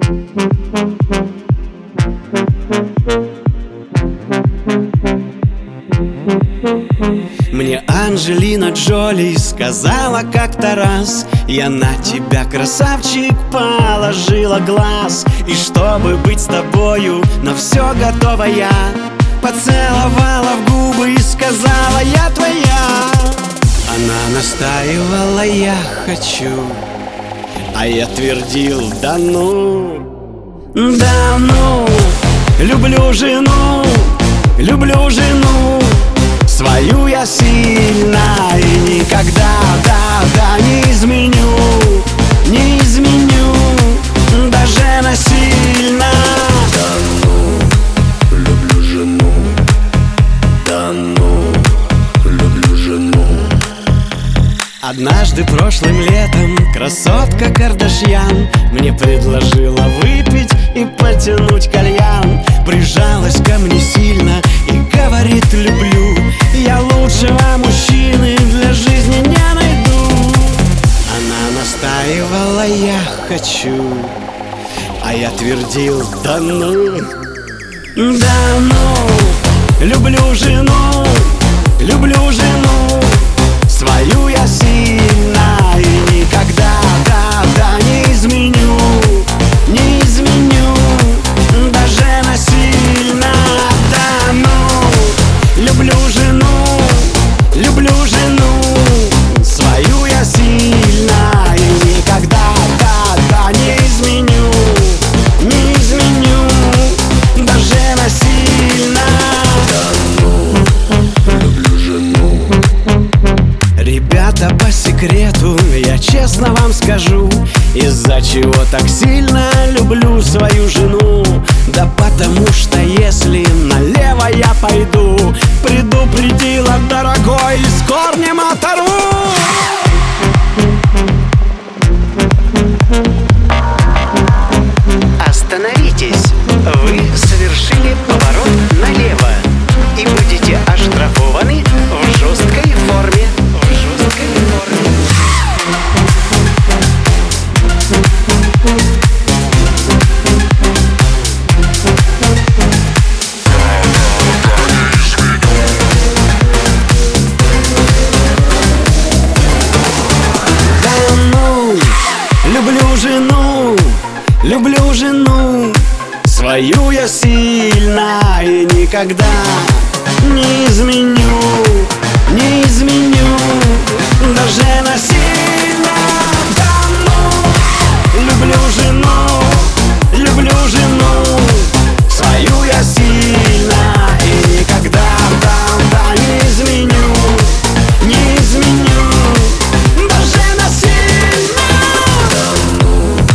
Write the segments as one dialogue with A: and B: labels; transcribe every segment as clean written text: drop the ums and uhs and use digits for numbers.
A: Мне Анджелина Джоли сказала как-то раз: я на тебя, красавчик, положила глаз. И чтобы быть с тобою, на все готова я. Поцеловала в губы и сказала: я твоя. Она настаивала: я хочу. А я твердил: да ну, да ну. Люблю жену, люблю жену свою я сильно. И никогда, да, не изменю, не изменю, даже насильно.
B: Да ну, люблю жену, да ну, люблю жену.
A: Однажды прошлым летом красотка Кардашьян мне предложила выпить и потянуть кальян. Прижалась ко мне сильно и говорит: люблю. Я лучшего мужчины для жизни не найду. Она настаивала: я хочу. А я твердил: да ну, да ну. Люблю жену, люблю жену свою я сильно. И никогда, да, не изменю, не изменю, даже насильно. Да ну, люблю жену, люблю жену свою я сильно. И никогда, да, не изменю, не изменю, даже насильно.
B: Да ну, люблю жену.
A: Ребята, по секрету я честно вам скажу, из-за чего так сильно люблю свою жену. Да потому что если налево я пойду, предупредила: дорогой, с корнем оторву.
C: Остановитесь! Вы совершили поворот налево и будете оштрафованы в жесткой форме.
A: Люблю жену, люблю жену свою я сильно. И никогда не изменю, не изменю, даже насильно. Да ну, люблю жену, люблю жену свою я сильно. И никогда, да, не изменю, не изменю, даже насильно.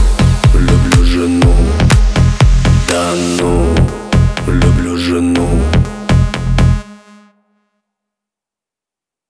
B: Люблю жену, да ну, люблю жену.